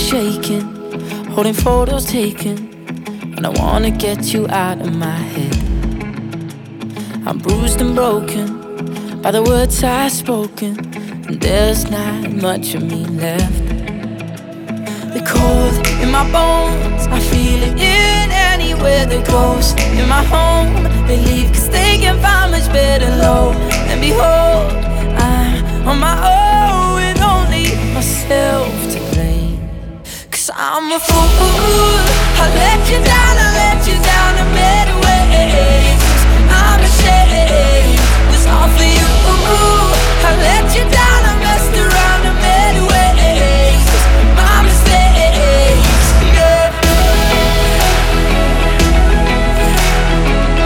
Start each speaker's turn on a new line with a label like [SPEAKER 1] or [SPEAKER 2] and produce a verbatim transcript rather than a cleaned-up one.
[SPEAKER 1] shaking, holding photos taken, and I wanna get you out of my head. I'm bruised and broken by the words I've spoken, and there's not much of me left. The cold in my bones, I feel it in anywhere. The ghosts in my home, they leave cause they can find much better low. And behold, I'm on my own with only myself to blame. Cause I'm a fool, I let you down, I let you down, I better